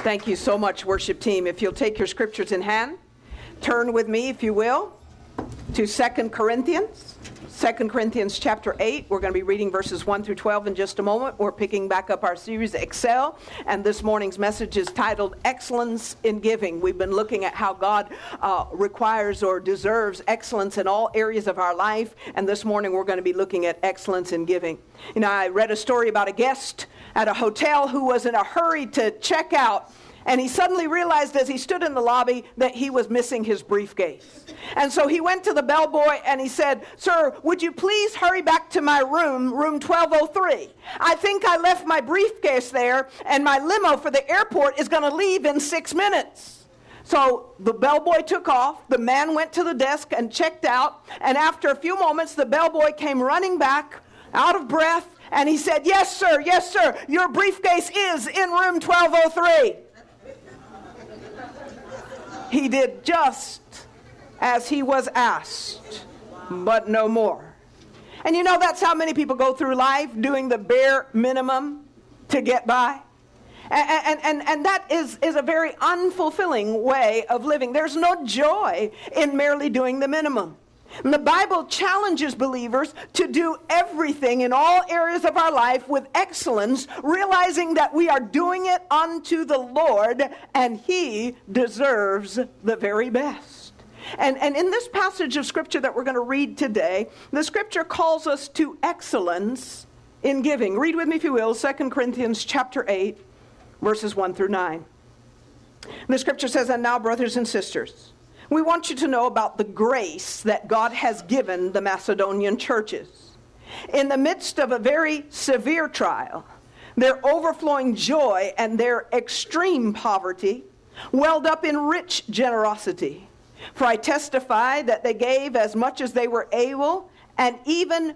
Thank you so much, worship team. If you'll take your scriptures in hand, turn with me, if you will, to 2 Corinthians. 2 Corinthians chapter 8. We're going to be reading verses 1 through 12 in just a moment. We're picking back up our series, Excel, and this morning's message is titled Excellence in Giving. We've been looking at how God requires or deserves excellence in all areas of our life, and this morning we're going to be looking at excellence in giving. You know, I read a story about a guest at a hotel who was in a hurry to check out, and he suddenly realized as he stood in the lobby that he was missing his briefcase. And so he went to the bellboy and he said, "Sir, would you please hurry back to my room 1203? I think I left my briefcase there, and my limo for the airport is going to leave in 6 minutes." So the bellboy took off. The man went to the desk and checked out. And after a few moments, the bellboy came running back, out of breath, and he said, yes, sir, your briefcase is in room 1203. He did just as he was asked, but no more. And you know, that's how many people go through life, doing the bare minimum to get by. And that is a very unfulfilling way of living. There's no joy in merely doing the minimum. And the Bible challenges believers to do everything in all areas of our life with excellence, realizing that we are doing it unto the Lord, and He deserves the very best. And in this passage of Scripture that we're going to read today, the Scripture calls us to excellence in giving. Read with me, if you will, 2 Corinthians chapter 8, verses 1 through 9. The Scripture says, "And now, brothers and sisters, we want you to know about the grace that God has given the Macedonian churches. In the midst of a very severe trial, their overflowing joy and their extreme poverty welled up in rich generosity. For I testify that they gave as much as they were able, and even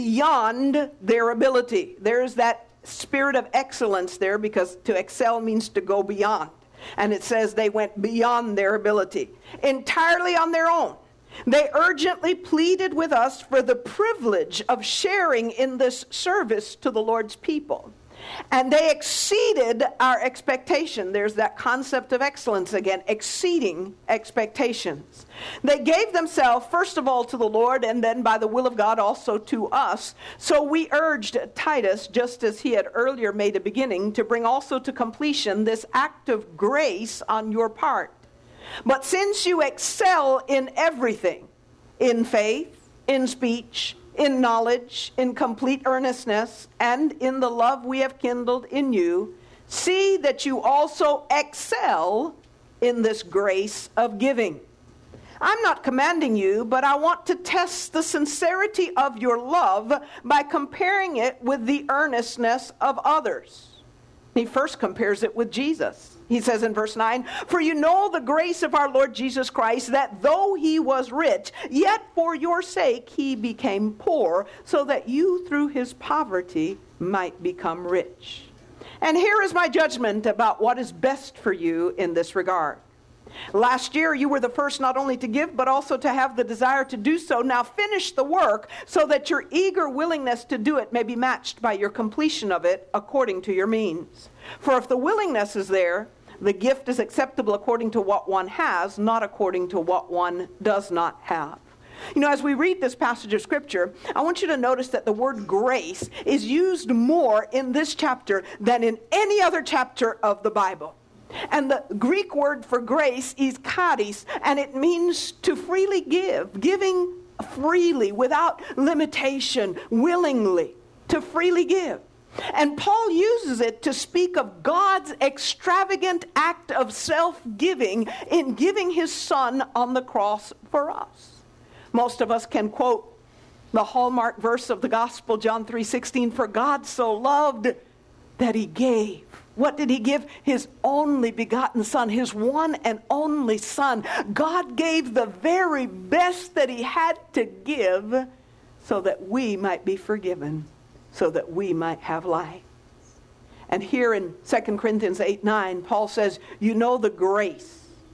beyond their ability." There's that spirit of excellence there, because to excel means to go beyond. And it says they went beyond their ability, entirely on their own. They urgently pleaded with us for the privilege of sharing in this service to the Lord's people. And they exceeded our expectation. There's that concept of excellence again, exceeding expectations. They gave themselves, first of all, to the Lord, and then by the will of God also to us. So we urged Titus, just as he had earlier made a beginning, to bring also to completion this act of grace on your part. But since you excel in everything, in faith, in speech, in knowledge, in complete earnestness, and in the love we have kindled in you, see that you also excel in this grace of giving. I'm not commanding you, but I want to test the sincerity of your love by comparing it with the earnestness of others. He first compares it with Jesus. He says in verse 9, "For you know the grace of our Lord Jesus Christ, that though he was rich, yet for your sake he became poor, so that you through his poverty might become rich. And here is my judgment about what is best for you in this regard. Last year you were the first not only to give, but also to have the desire to do so. Now finish the work, so that your eager willingness to do it may be matched by your completion of it according to your means. For if the willingness is there, the gift is acceptable according to what one has, not according to what one does not have." You know, as we read this passage of Scripture, I want you to notice that the word grace is used more in this chapter than in any other chapter of the Bible. And the Greek word for grace is charis, and it means to freely give, giving freely, without limitation, willingly, to freely give. And Paul uses it to speak of God's extravagant act of self-giving in giving his Son on the cross for us. Most of us can quote the hallmark verse of the gospel, John 3:16, "For God so loved that he gave." What did he give? His only begotten Son, his one and only Son. God gave the very best that he had to give so that we might be forgiven, so that we might have life. And here in 2 Corinthians 8:9, Paul says, "You know the grace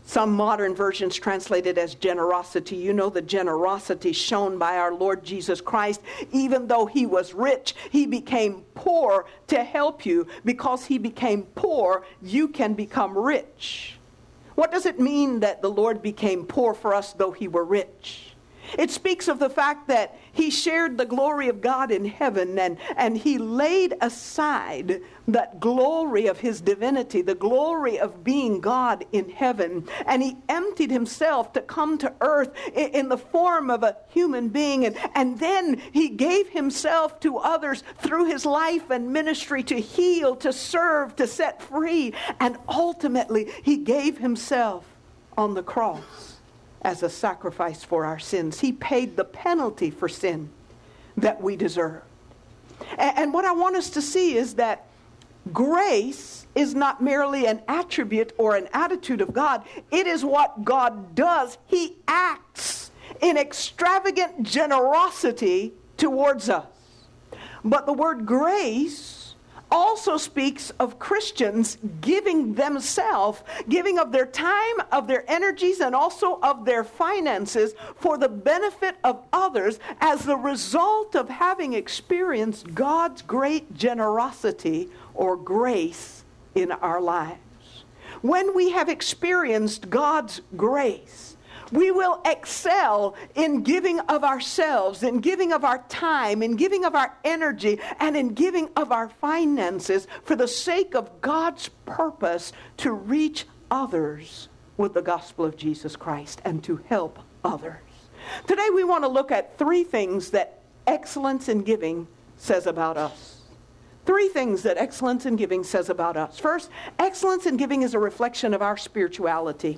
Some modern versions translate it as generosity. You know the generosity shown by our Lord Jesus Christ. Even though he was rich, he became poor to help you. Because he became poor, you can become rich. What does it mean that the Lord became poor for us though he were rich? It speaks of the fact that he shared the glory of God in heaven, and he laid aside that glory of his divinity, the glory of being God in heaven, and he emptied himself to come to earth in the form of a human being, and then he gave himself to others through his life and ministry to heal, to serve, to set free, and ultimately he gave himself on the cross as a sacrifice for our sins. He paid the penalty for sin that we deserve. And what I want us to see is that grace is not merely an attribute or an attitude of God. It is what God does. He acts in extravagant generosity towards us. But the word grace also speaks of Christians giving themselves, giving of their time, of their energies, and also of their finances for the benefit of others as the result of having experienced God's great generosity or grace in our lives. When we have experienced God's grace, we will excel in giving of ourselves, in giving of our time, in giving of our energy, and in giving of our finances for the sake of God's purpose to reach others with the gospel of Jesus Christ and to help others. Today we want to look at 3 things that excellence in giving says about us. 3 things that excellence in giving says about us. First, excellence in giving is a reflection of our spirituality.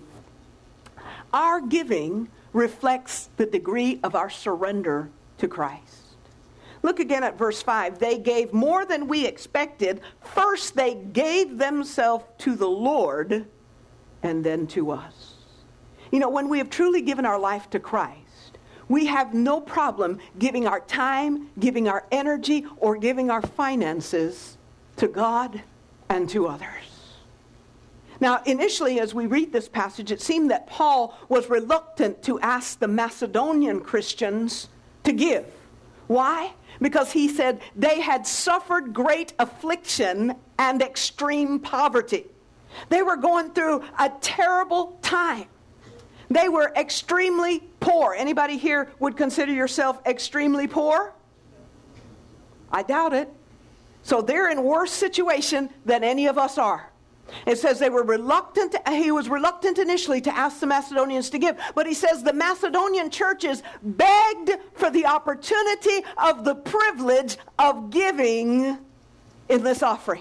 Our giving reflects the degree of our surrender to Christ. Look again at verse 5. They gave more than we expected. First, they gave themselves to the Lord and then to us. You know, when we have truly given our life to Christ, we have no problem giving our time, giving our energy, or giving our finances to God and to others. Now, initially, as we read this passage, it seemed that Paul was reluctant to ask the Macedonian Christians to give. Why? Because he said they had suffered great affliction and extreme poverty. They were going through a terrible time. They were extremely poor. Anybody here would consider yourself extremely poor? I doubt it. So they're in worse situation than any of us are. It says they were reluctant. He was reluctant initially to ask the Macedonians to give. But he says the Macedonian churches begged for the opportunity of the privilege of giving in this offering.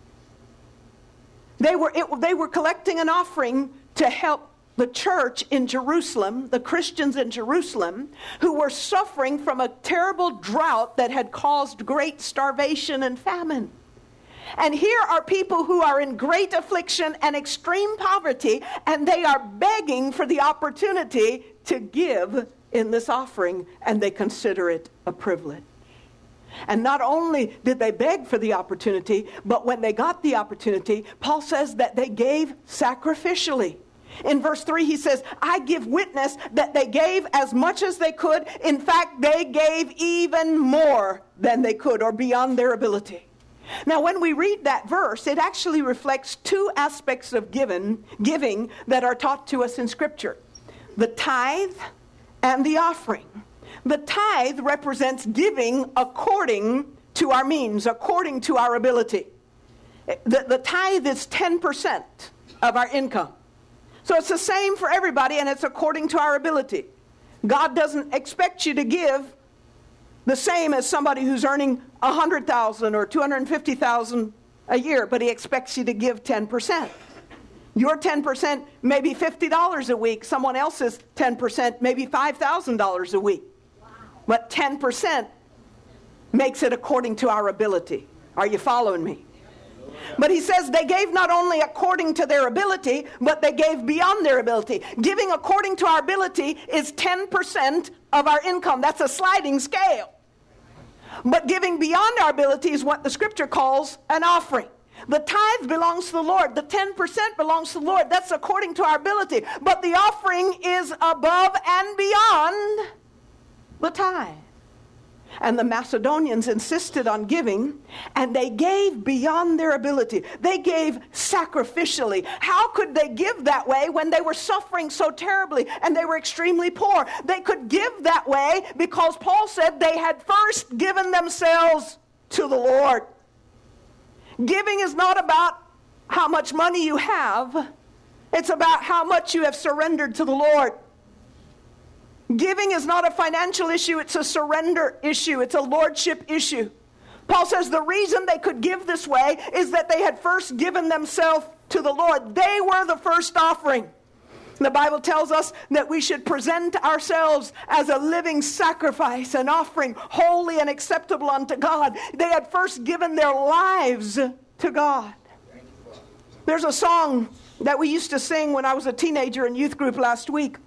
They were collecting an offering to help the church in Jerusalem, the Christians in Jerusalem, who were suffering from a terrible drought that had caused great starvation and famine. And here are people who are in great affliction and extreme poverty, and they are begging for the opportunity to give in this offering, and they consider it a privilege. And not only did they beg for the opportunity, but when they got the opportunity, Paul says that they gave sacrificially. In verse 3, he says, I give witness that they gave as much as they could. In fact, they gave even more than they could, or beyond their ability. Now, when we read that verse, it actually reflects 2 aspects of giving that are taught to us in Scripture. The tithe and the offering. The tithe represents giving according to our means, according to our ability. The tithe is 10% of our income. So it's the same for everybody, and it's according to our ability. God doesn't expect you to give the same as somebody who's earning $100,000 or $250,000 a year, but he expects you to give 10%. Your 10% may be $50 a week. Someone else's 10% may be $5,000 a week. Wow. But 10% makes it according to our ability. Are you following me? But he says they gave not only according to their ability, but they gave beyond their ability. Giving according to our ability is 10% of our income. That's a sliding scale. But giving beyond our ability is what the Scripture calls an offering. The tithe belongs to the Lord. The 10% belongs to the Lord. That's according to our ability. But the offering is above and beyond the tithe. And the Macedonians insisted on giving, and they gave beyond their ability. They gave sacrificially. How could they give that way when they were suffering so terribly and they were extremely poor? They could give that way because Paul said they had first given themselves to the Lord. Giving is not about how much money you have. It's about how much you have surrendered to the Lord. Giving is not a financial issue, it's a surrender issue. It's a lordship issue. Paul says the reason they could give this way is that they had first given themselves to the Lord. They were the first offering. The Bible tells us that we should present ourselves as a living sacrifice, an offering holy and acceptable unto God. They had first given their lives to God. There's a song that we used to sing when I was a teenager in youth group last week.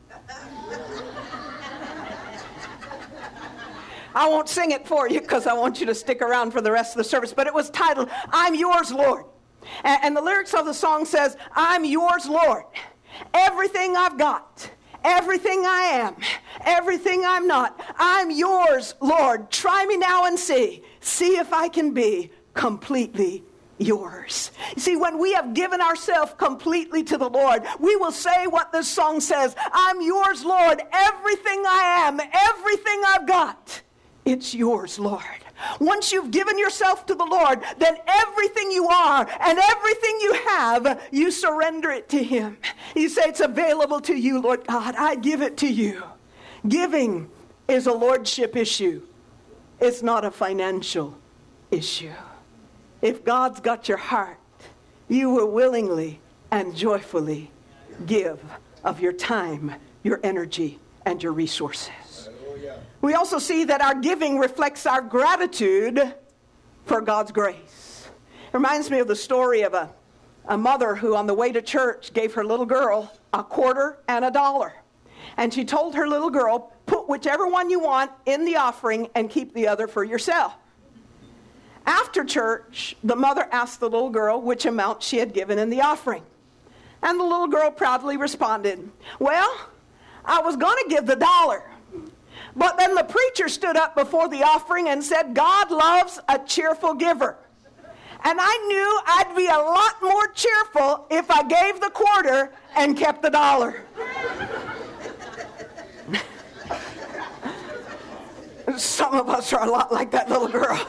I won't sing it for you because I want you to stick around for the rest of the service. But it was titled, I'm Yours, Lord. And the lyrics of the song says, I'm yours, Lord. Everything I've got, everything I am, everything I'm not, I'm yours, Lord. Try me now and see if I can be completely yours. You see, when we have given ourselves completely to the Lord, we will say what this song says, I'm yours, Lord. Everything I am, everything I've got, it's yours, Lord. Once you've given yourself to the Lord, then everything you are and everything you have, you surrender it to Him. You say, it's available to you, Lord God. I give it to you. Giving is a lordship issue. It's not a financial issue. If God's got your heart, you will willingly and joyfully give of your time, your energy, and your resources. We also see that our giving reflects our gratitude for God's grace. It reminds me of the story of a mother who on the way to church gave her little girl a quarter and $1. And she told her little girl, put whichever one you want in the offering and keep the other for yourself. After church, the mother asked the little girl which amount she had given in the offering. And the little girl proudly responded, well, I was going to give the $1. But then the preacher stood up before the offering and said, God loves a cheerful giver. And I knew I'd be a lot more cheerful if I gave the quarter and kept the $1. Some of us are a lot like that little girl.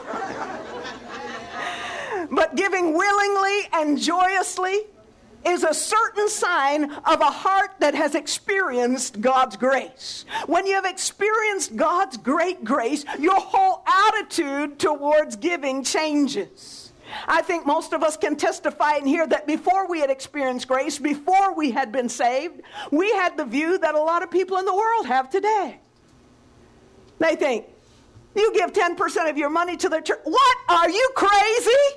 But giving willingly and joyously is a certain sign of a heart that has experienced God's grace. When you have experienced God's great grace, your whole attitude towards giving changes. I think most of us can testify in here that before we had experienced grace, before we had been saved, we had the view that a lot of people in the world have today. They think, you give 10% of your money to the church. What? Are you crazy?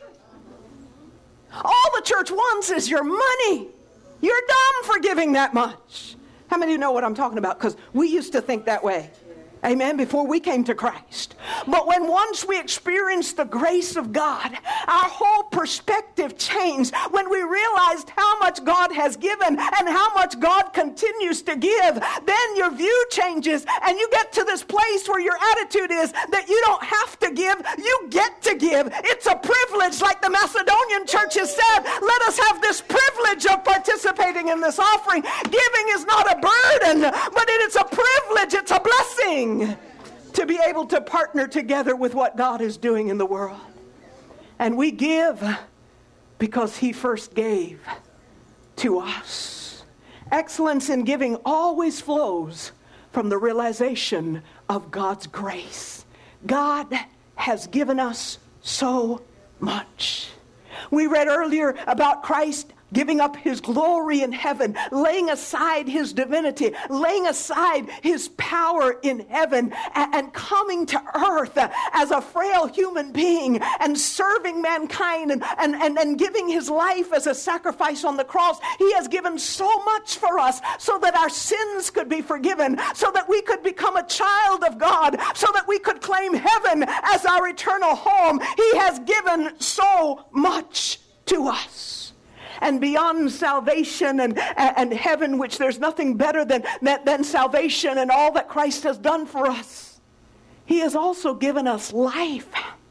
All the church wants is your money. You're dumb for giving that much. How many of you know what I'm talking about? Because we used to think that way. Amen, before we came to Christ. But when once we experienced the grace of God, our whole perspective changed. When we realized how much God has given and how much God continues to give, then your view changes and you get to this place where your attitude is that you don't have to give, you get to give. It's a privilege, like the Macedonian church has said. Let us have this privilege of participating in this offering. Giving is not a burden, but it is a privilege, it's a blessing to be able to partner together with what God is doing in the world. And we give because He first gave to us. Excellence in giving always flows from the realization of God's grace. God has given us so much. We read earlier about Christ giving up His glory in heaven, laying aside His divinity, laying aside His power in heaven, and coming to earth as a frail human being and serving mankind and giving His life as a sacrifice on the cross. He has given so much for us so that our sins could be forgiven, so that we could become a child of God, so that we could claim heaven as our eternal home. He has given so much to us. And beyond salvation and heaven, which there's nothing better than salvation and all that Christ has done for us, He has also given us life.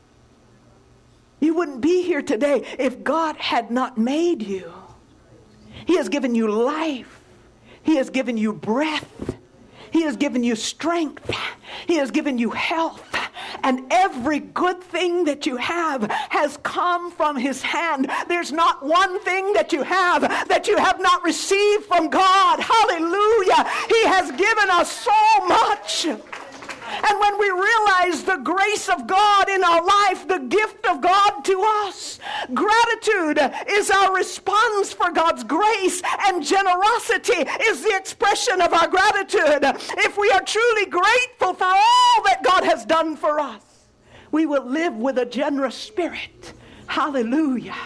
You wouldn't be here today if God had not made you. He has given you life. He has given you breath. He has given you strength. He has given you health. And every good thing that you have has come from His hand. There's not one thing that you have not received from God. Hallelujah. He has given us so much. And when we realize the grace of God in our life, the gift of God to us, gratitude is our response for God's grace, and generosity is the expression of our gratitude. If we are truly grateful for all that God has done for us, we will live with a generous spirit. Hallelujah.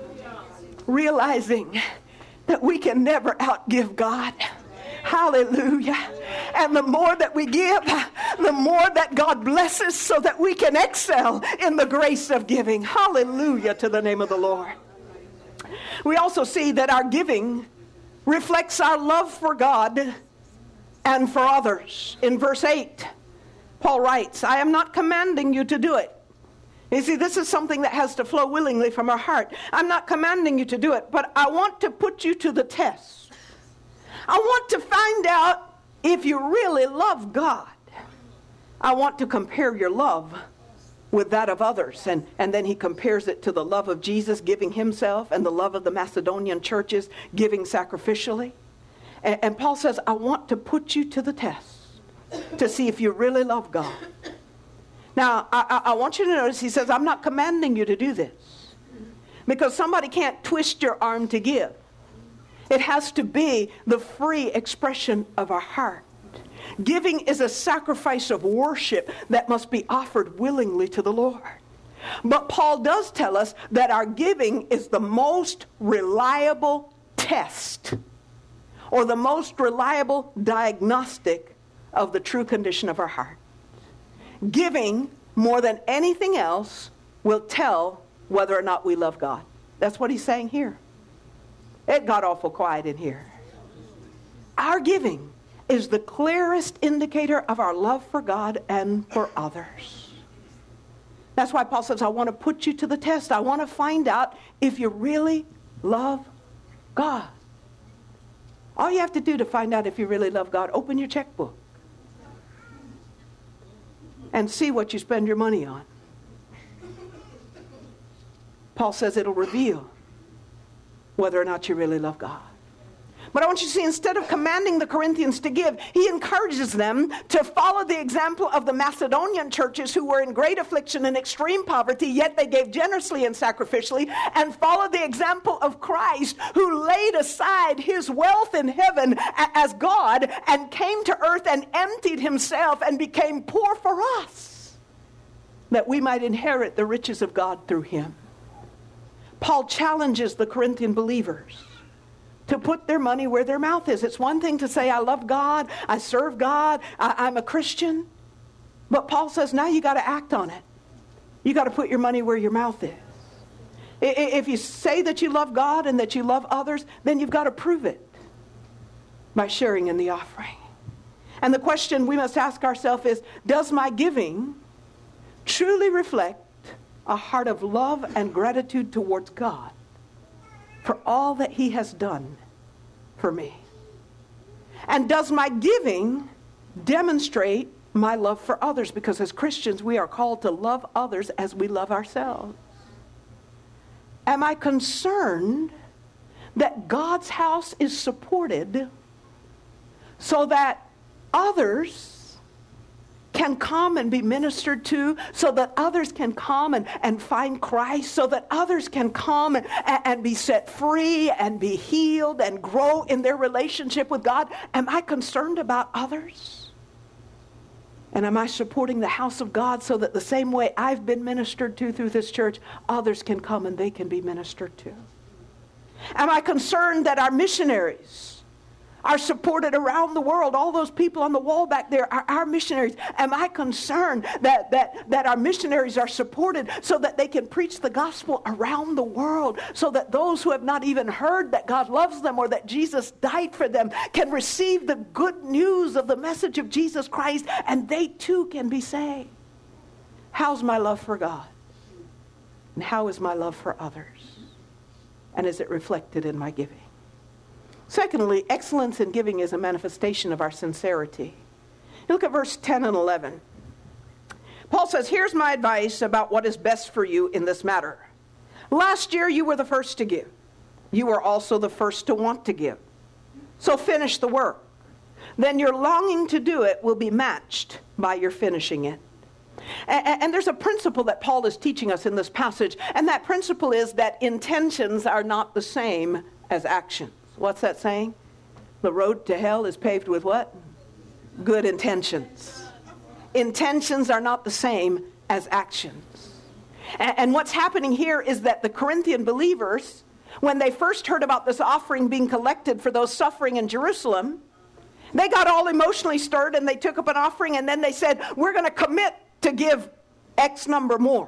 Realizing that we can never outgive God. Hallelujah. And the more that we give, the more that God blesses so that we can excel in the grace of giving. Hallelujah to the name of the Lord. We also see that our giving reflects our love for God and for others. In verse 8, Paul writes, I am not commanding you to do it. You see, this is something that has to flow willingly from our heart. I'm not commanding you to do it, but I want to put you to the test. I want to find out if you really love God. I want to compare your love with that of others. And then he compares it to the love of Jesus giving Himself and the love of the Macedonian churches giving sacrificially. And Paul says, I want to put you to the test to see if you really love God. Now, I want you to notice he says, I'm not commanding you to do this. Because somebody can't twist your arm to give. It has to be the free expression of our heart. Giving is a sacrifice of worship that must be offered willingly to the Lord. But Paul does tell us that our giving is the most reliable test, or the most reliable diagnostic of the true condition of our heart. Giving, more than anything else, will tell whether or not we love God. That's what he's saying here. It got awful quiet in here. Our giving is the clearest indicator of our love for God and for others. That's why Paul says, I want to put you to the test. I want to find out if you really love God. All you have to do to find out if you really love God, open your checkbook and see what you spend your money on. Paul says it'll reveal whether or not you really love God. But I want you to see, instead of commanding the Corinthians to give, he encourages them to follow the example of the Macedonian churches who were in great affliction and extreme poverty, yet they gave generously and sacrificially, and follow the example of Christ, who laid aside his wealth in heaven as God and came to earth and emptied himself and became poor for us, that we might inherit the riches of God through him. Paul challenges the Corinthian believers to put their money where their mouth is. It's one thing to say, I love God, I serve God, I'm a Christian. But Paul says, now you got to act on it. You got to put your money where your mouth is. If you say that you love God and that you love others, then you've got to prove it by sharing in the offering. And the question we must ask ourselves is, does my giving truly reflect a heart of love and gratitude towards God for all that he has done for me? And does my giving demonstrate my love for others? Because as Christians, we are called to love others as we love ourselves. Am I concerned that God's house is supported so that others can come and be ministered to, so that others can come and find Christ, so that others can come and be set free and be healed and grow in their relationship with God? Am I concerned about others? And am I supporting the house of God so that the same way I've been ministered to through this church, others can come and they can be ministered to? Am I concerned that our missionaries are supported around the world. All those people on the wall back there are our missionaries. Am I concerned that our missionaries are supported so that they can preach the gospel around the world, so that those who have not even heard that God loves them or that Jesus died for them can receive the good news of the message of Jesus Christ, and they too can be saved? How's my love for God? And how is my love for others? And is it reflected in my giving? Secondly, excellence in giving is a manifestation of our sincerity. You look at verse 10 and 11. Paul says, here's my advice about what is best for you in this matter. Last year you were the first to give. You were also the first to want to give. So finish the work. Then your longing to do it will be matched by your finishing it. And there's a principle that Paul is teaching us in this passage, and that principle is that intentions are not the same as actions. What's that saying? The road to hell is paved with what? Good intentions. Intentions are not the same as actions. And what's happening here is that the Corinthian believers, when they first heard about this offering being collected for those suffering in Jerusalem, they got all emotionally stirred and they took up an offering, and then they said, we're going to commit to give X number more.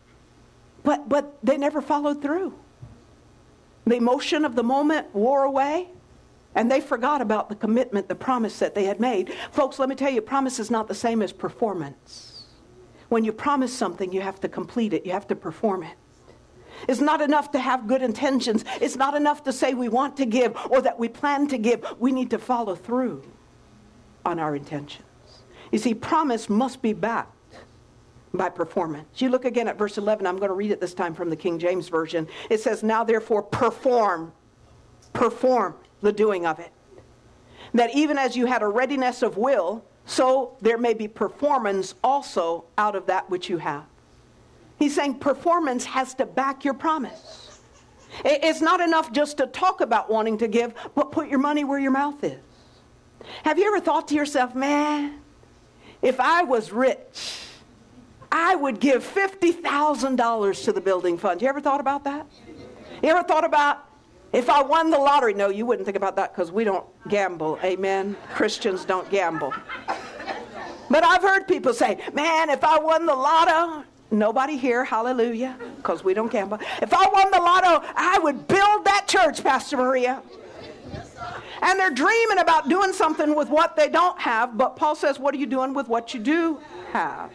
But they never followed through. The emotion of the moment wore away, and they forgot about the commitment, the promise that they had made. Folks, let me tell you, promise is not the same as performance. When you promise something, you have to complete it. You have to perform it. It's not enough to have good intentions. It's not enough to say we want to give or that we plan to give. We need to follow through on our intentions. You see, promise must be backed by performance. You look again at verse 11. I'm going to read it this time from the King James Version. It says, now therefore perform the doing of it, that even as you had a readiness of will, so there may be performance also out of that which you have. He's saying performance has to back your promise. It's not enough just to talk about wanting to give, but put your money where your mouth is. Have you ever thought to yourself, man, if I was rich, I would give $50,000 to the building fund? You ever thought about that? You ever thought about, if I won the lottery? No, you wouldn't think about that because we don't gamble. Amen? Christians don't gamble. But I've heard people say, man, if I won the lotto, nobody here, hallelujah, because we don't gamble. If I won the lotto, I would build that church, Pastor Maria. And they're dreaming about doing something with what they don't have, but Paul says, what are you doing with what you do have?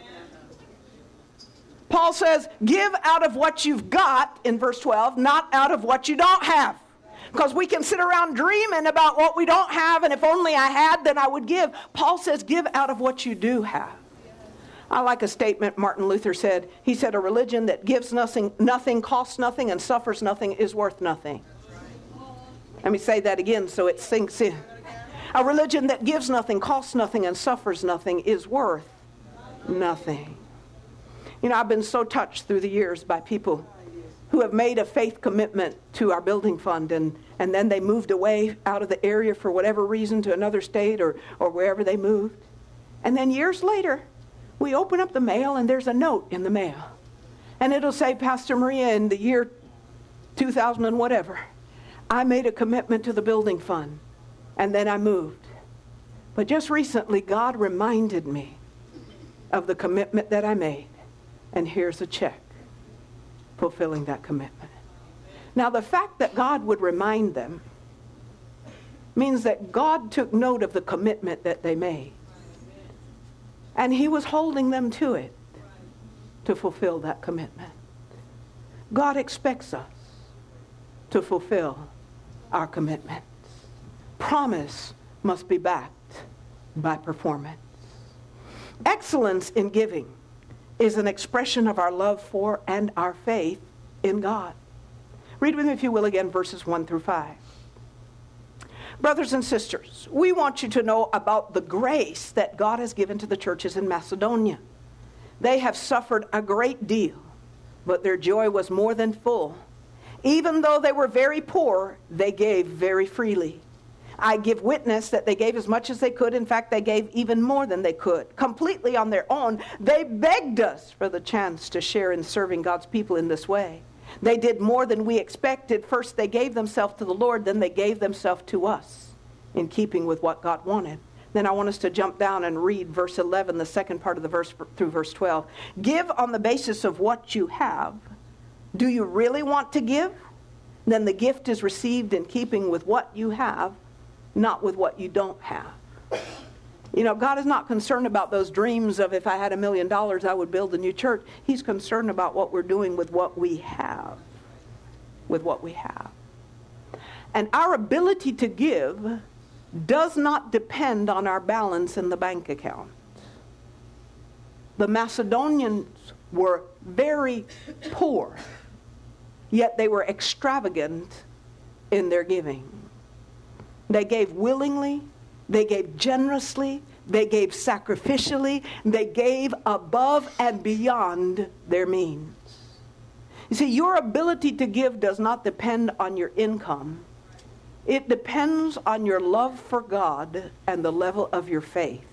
Paul says, give out of what you've got, in verse 12, not out of what you don't have. Because we can sit around dreaming about what we don't have, and if only I had, then I would give. Paul says, give out of what you do have. I like a statement Martin Luther said. He said, a religion that gives nothing, costs nothing, and suffers nothing is worth nothing. Let me say that again so it sinks in. A religion that gives nothing, costs nothing, and suffers nothing is worth nothing. You know, I've been so touched through the years by people who have made a faith commitment to our building fund, and then they moved away out of the area for whatever reason to another state or wherever they moved. And then years later, we open up the mail and there's a note in the mail. And it'll say, Pastor Maria, in the year 2000 and whatever, I made a commitment to the building fund, and then I moved. But just recently, God reminded me of the commitment that I made. And here's a check fulfilling that commitment. Now, the fact that God would remind them means that God took note of the commitment that they made. And he was holding them to it to fulfill that commitment. God expects us to fulfill our commitments. Promise must be backed by performance. Excellence in giving is an expression of our love for and our faith in God. Read with me, if you will, again, verses 1 through 5. Brothers and sisters, we want you to know about the grace that God has given to the churches in Macedonia. They have suffered a great deal, but their joy was more than full. Even though they were very poor, they gave very freely. I give witness that they gave as much as they could. In fact, they gave even more than they could. Completely on their own, they begged us for the chance to share in serving God's people in this way. They did more than we expected. First, they gave themselves to the Lord, then they gave themselves to us in keeping with what God wanted. Then I want us to jump down and read verse 11, the second part of the verse through verse 12. Give on the basis of what you have. Do you really want to give? Then the gift is received in keeping with what you have, not with what you don't have. You know, God is not concerned about those dreams of if I had $1 million, I would build a new church. He's concerned about what we're doing with what we have. With what we have. And our ability to give does not depend on our balance in the bank account. The Macedonians were very poor, yet they were extravagant in their giving. They gave willingly, they gave generously, they gave sacrificially, they gave above and beyond their means. You see, your ability to give does not depend on your income. It depends on your love for God and the level of your faith.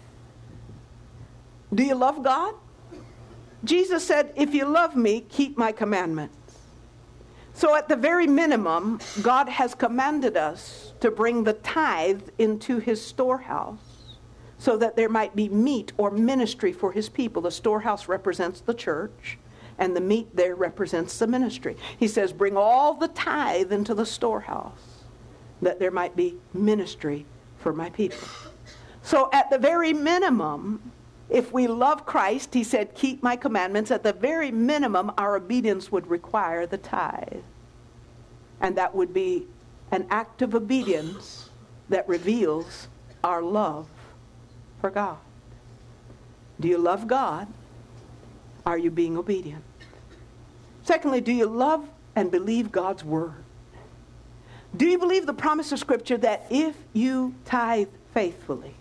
Do you love God? Jesus said, if you love me, keep my commandments. So at the very minimum, God has commanded us to bring the tithe into his storehouse so that there might be meat or ministry for his people. The storehouse represents the church, and the meat there represents the ministry. He says, bring all the tithe into the storehouse, that there might be ministry for my people. So at the very minimum, if we love Christ, he said, keep my commandments. At the very minimum, our obedience would require the tithe. And that would be an act of obedience that reveals our love for God. Do you love God? Are you being obedient? Secondly, do you love and believe God's word? Do you believe the promise of Scripture that if you tithe faithfully,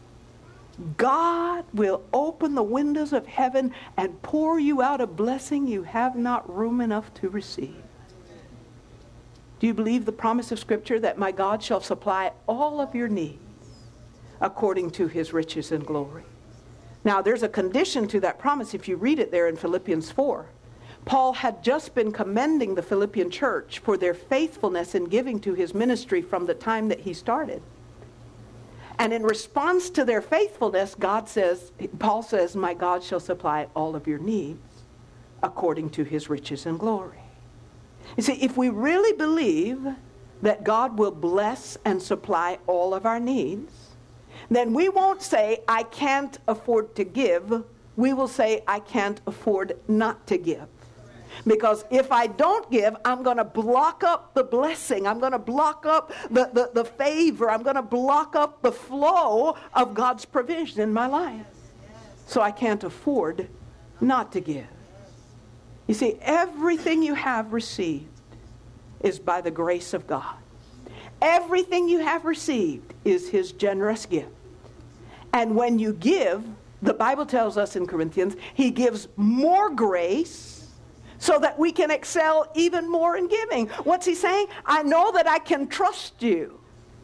God will open the windows of heaven and pour you out a blessing you have not room enough to receive? Do you believe the promise of Scripture that my God shall supply all of your needs according to his riches and glory? Now, there's a condition to that promise if you read it there in Philippians 4. Paul had just been commending the Philippian church for their faithfulness in giving to his ministry from the time that he started. And in response to their faithfulness, Paul says, my God shall supply all of your needs according to his riches and glory. You see, if we really believe that God will bless and supply all of our needs, then we won't say, I can't afford to give. We will say, I can't afford not to give. Because if I don't give, I'm going to block up the blessing. I'm going to block up the favor. I'm going to block up the flow of God's provision in my life. So I can't afford not to give. You see, everything you have received is by the grace of God. Everything you have received is his generous gift. And when you give, the Bible tells us in Corinthians, he gives more grace so that we can excel even more in giving. What's he saying? I know that I can trust you.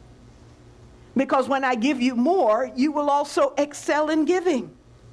Because when I give you more, you will also excel in giving.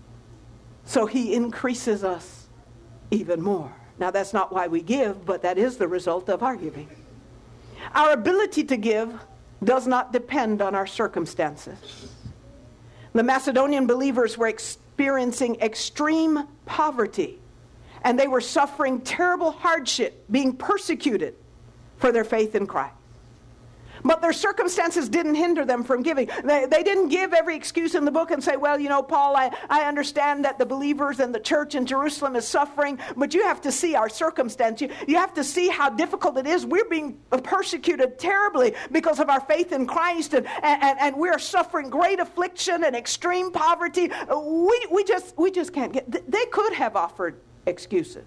So he increases us even more. Now, that's not why we give, but that is the result of our giving. Our ability to give does not depend on our circumstances. The Macedonian believers were experiencing extreme poverty, and they were suffering terrible hardship, being persecuted for their faith in Christ. But their circumstances didn't hinder them from giving. They didn't give every excuse in the book and say, well, you know, Paul, I understand that the believers and the church in Jerusalem is suffering, but you have to see our circumstance. You have to see how difficult it is. We're being persecuted terribly because of our faith in Christ, and we're suffering great affliction and extreme poverty. We just can't get. They could have offered excuses,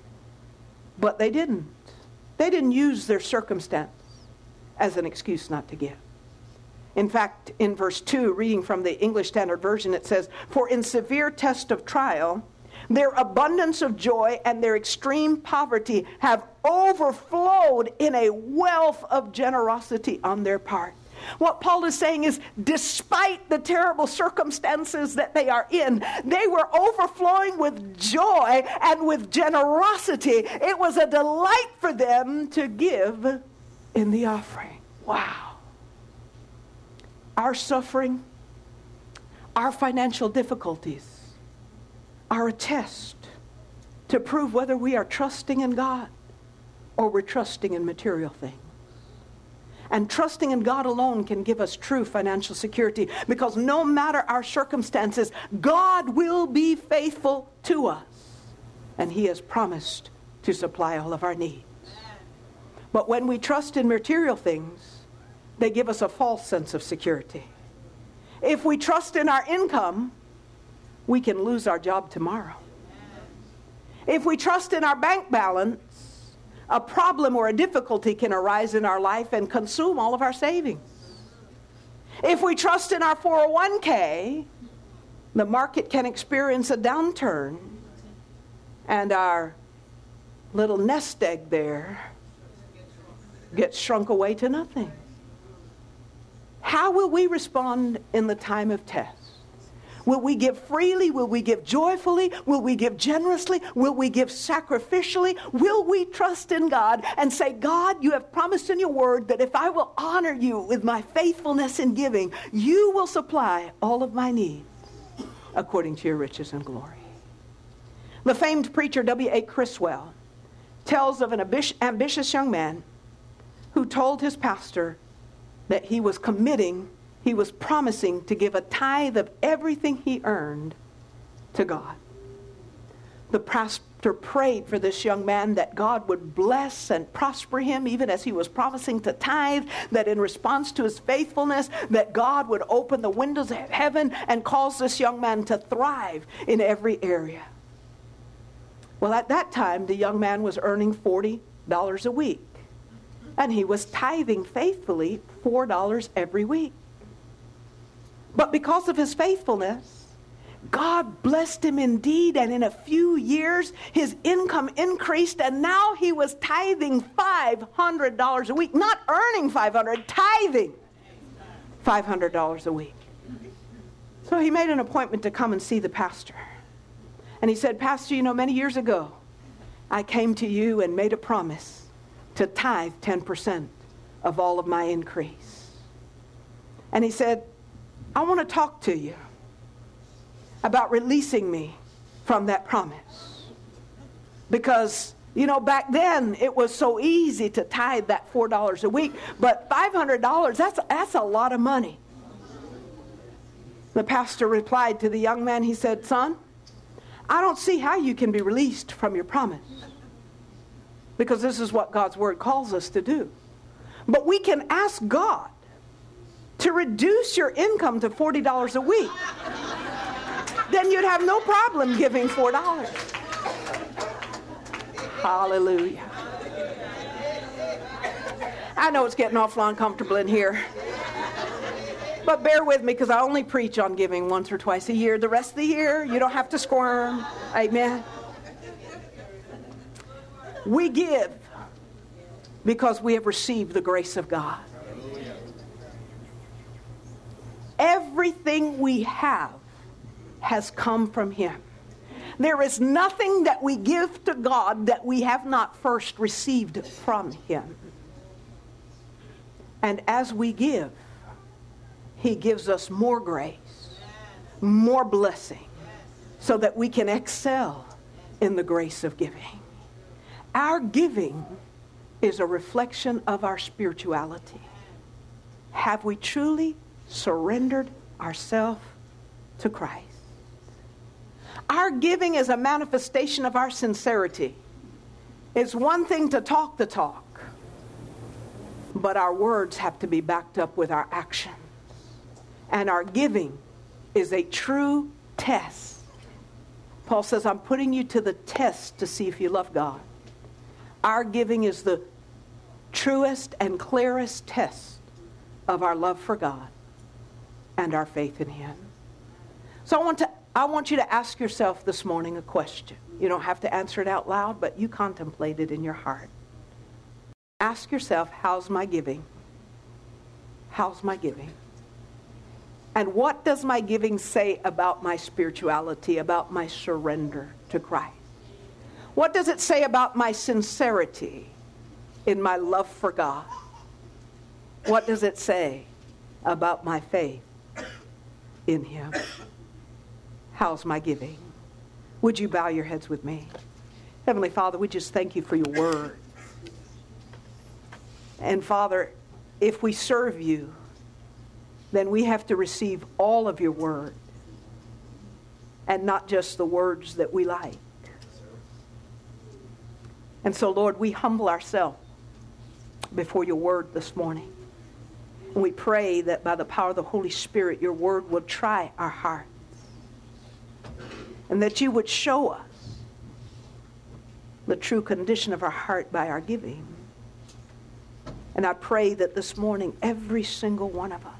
but they didn't. They didn't use their circumstance as an excuse not to give. In fact, in verse 2, reading from the English Standard Version, it says, for in severe test of trial, their abundance of joy and their extreme poverty have overflowed in a wealth of generosity on their part. What Paul is saying is, despite the terrible circumstances that they are in, they were overflowing with joy and with generosity. It was a delight for them to give in the offering. Wow. our suffering, our financial difficulties are a test to prove whether we are trusting in God or we're trusting in material things. And trusting in God alone can give us true financial security, because no matter our circumstances, God will be faithful to us. And He has promised to supply all of our needs. But when we trust in material things, they give us a false sense of security. If we trust in our income, we can lose our job tomorrow. If we trust in our bank balance, a problem or a difficulty can arise in our life and consume all of our savings. If we trust in our 401k, the market can experience a downturn and our little nest egg there gets shrunk away to nothing. How will we respond in the time of test? Will we give freely? Will we give joyfully? Will we give generously? Will we give sacrificially? Will we trust in God and say, God, you have promised in your word that if I will honor you with my faithfulness in giving, you will supply all of my needs according to your riches and glory. The famed preacher W.A. Criswell tells of an ambitious young man who told his pastor that he was promising to give a tithe of everything he earned to God. The pastor prayed for this young man that God would bless and prosper him even as he was promising to tithe, that in response to his faithfulness, that God would open the windows of heaven and cause this young man to thrive in every area. Well, at that time, the young man was earning $40 a week, and he was tithing faithfully $4 every week. But because of his faithfulness, God blessed him indeed, and in a few years, his income increased, and now he was tithing $500 a week. Not earning $500, tithing $500 a week. So he made an appointment to come and see the pastor. And he said, Pastor, you know, many years ago, I came to you and made a promise to tithe 10% of all of my increase. And he said, I want to talk to you about releasing me from that promise. Because, you know, back then it was so easy to tithe that $4 a week, but $500, that's a lot of money. The pastor replied to the young man, he said, son, I don't see how you can be released from your promise, because this is what God's word calls us to do. But we can ask God to reduce your income to $40 a week. Then you'd have no problem giving $4. Hallelujah. I know it's getting awful uncomfortable in here, but bear with me, because I only preach on giving once or twice a year. The rest of the year, you don't have to squirm. Amen. We give because we have received the grace of God. Everything we have has come from Him. There is nothing that we give to God that we have not first received from Him. And as we give, He gives us more grace, more blessing, so that we can excel in the grace of giving. Our giving is a reflection of our spirituality. Have we truly surrendered ourselves to Christ? Our giving is a manifestation of our sincerity. It's one thing to talk the talk, but our words have to be backed up with our actions. And our giving is a true test. Paul says, I'm putting you to the test to see if you love God. Our giving is the truest and clearest test of our love for God and our faith in Him. So I want you to ask yourself this morning a question. You don't have to answer it out loud, but you contemplate it in your heart. Ask yourself, how's my giving? How's my giving? And what does my giving say about my spirituality, about my surrender to Christ? What does it say about my sincerity in my love for God? What does it say about my faith in him. How's my giving? Would you bow your heads with me? Heavenly Father, we just thank you for your word. And Father, if we serve you, then we have to receive all of your word and not just the words that we like. And so, Lord, we humble ourselves before your word this morning. And we pray that by the power of the Holy Spirit, your word will try our hearts. And that you would show us the true condition of our heart by our giving. And I pray that this morning, every single one of us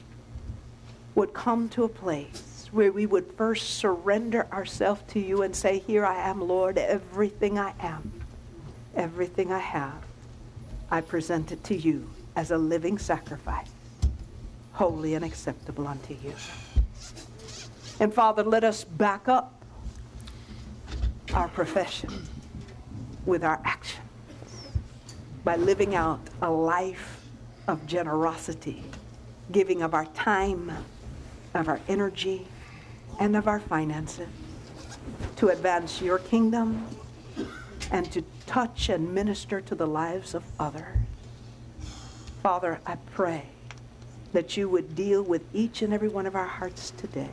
would come to a place where we would first surrender ourselves to you and say, here I am, Lord, everything I am, everything I have, I present it to you as a living sacrifice, holy and acceptable unto you. And Father, let us back up our profession with our action by living out a life of generosity, giving of our time, of our energy, and of our finances to advance your kingdom and to touch and minister to the lives of others. Father, I pray that you would deal with each and every one of our hearts today,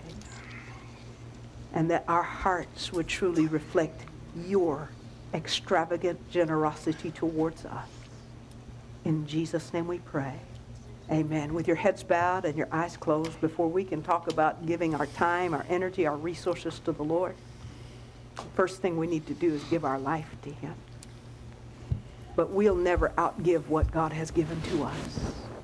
and that our hearts would truly reflect your extravagant generosity towards us. In Jesus' name we pray. Amen. With your heads bowed and your eyes closed, before we can talk about giving our time, our energy, our resources to the Lord, first thing we need to do is give our life to him. But we'll never outgive what God has given to us.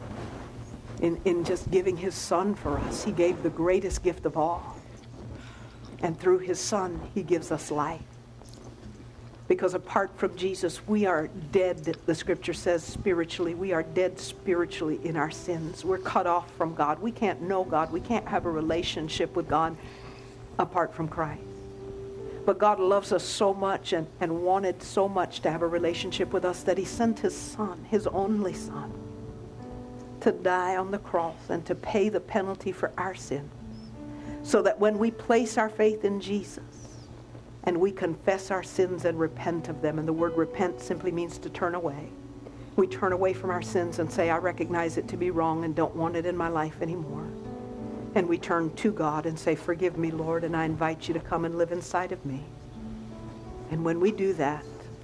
In just giving his son for us, he gave the greatest gift of all. And through his son, he gives us life. Because apart from Jesus, we are dead, the scripture says spiritually. We are dead spiritually in our sins. We're cut off from God. We can't know God. We can't have a relationship with God apart from Christ. But God loves us so much and wanted so much to have a relationship with us that he sent his son, his only son, to die on the cross and to pay the penalty for our sins. So that when we place our faith in Jesus and we confess our sins and repent of them, and the word repent simply means to turn away. We turn away from our sins and say, I recognize it to be wrong and don't want it in my life anymore. And we turn to God and say, forgive me, Lord, and I invite you to come and live inside of me. And when we do that,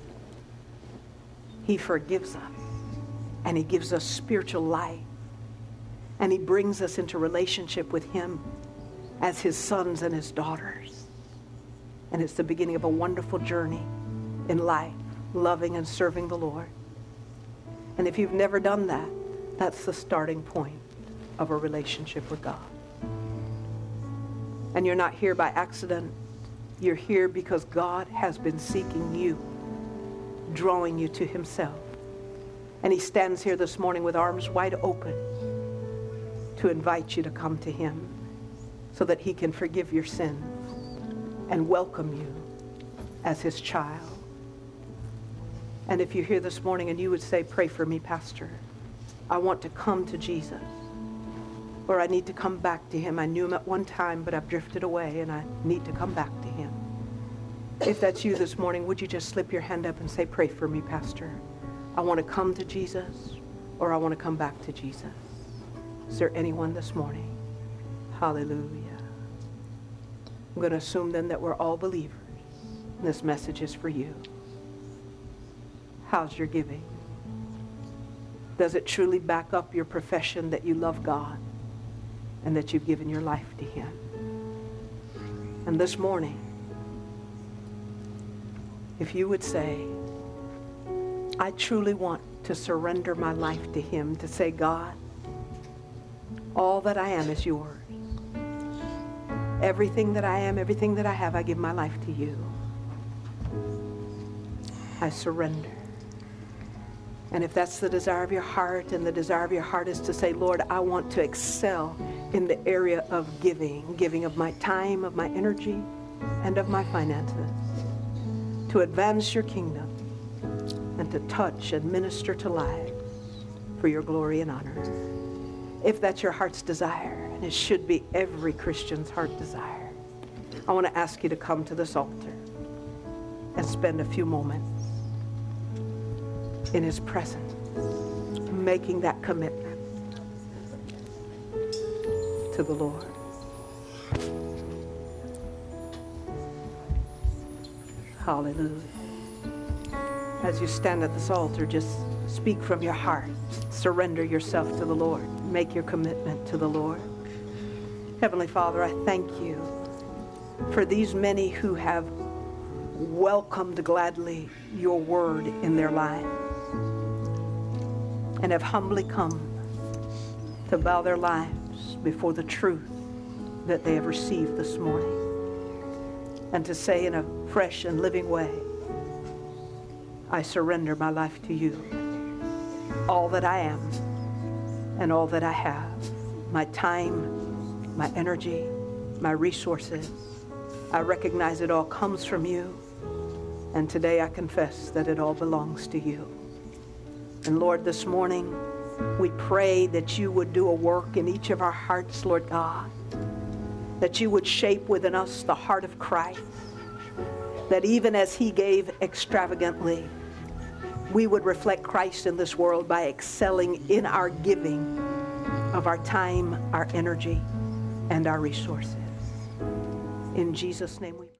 he forgives us and he gives us spiritual life. And he brings us into relationship with him as his sons and his daughters. And it's the beginning of a wonderful journey in life, loving and serving the Lord. And if you've never done that, that's the starting point of a relationship with God. And you're not here by accident. You're here because God has been seeking you, drawing you to himself. And he stands here this morning with arms wide open to invite you to come to him so that he can forgive your sins and welcome you as his child. And if you're here this morning and you would say, pray for me, Pastor. I want to come to Jesus. Or I need to come back to him. I knew him at one time, but I've drifted away and I need to come back to him. If that's you this morning, would you just slip your hand up and say, pray for me, Pastor. I want to come to Jesus, or I want to come back to Jesus. Is there anyone this morning? Hallelujah. I'm going to assume then that we're all believers. This message is for you. How's your giving? Does it truly back up your profession that you love God and that you've given your life to him? And this morning, if you would say, I truly want to surrender my life to him, to say, God, all that I am is yours. Everything that I am, everything that I have, I give my life to you. I surrender. And if that's the desire of your heart, and the desire of your heart is to say, Lord, I want to excel in the area of giving of my time, of my energy, and of my finances, to advance your kingdom and to touch and minister to lives for your glory and honor. if that's your heart's desire, and it should be every Christian's heart desire, I want to ask you to come to this altar and spend a few moments in His presence, making that commitment to the Lord. Hallelujah. As you stand at this altar, just speak from your heart. Surrender yourself to the Lord. Make your commitment to the Lord. Heavenly Father, I thank you for these many who have welcomed gladly your word in their lives and have humbly come to bow their lives before the truth that they have received this morning, and to say in a fresh and living way, I surrender my life to you. All that I am and all that I have, my time, my energy, my resources, I recognize it all comes from you. And today I confess that it all belongs to you. And Lord, this morning we pray that you would do a work in each of our hearts, Lord God, that you would shape within us the heart of Christ, that even as He gave extravagantly, we would reflect Christ in this world by excelling in our giving of our time, our energy, and our resources. In Jesus' name we pray.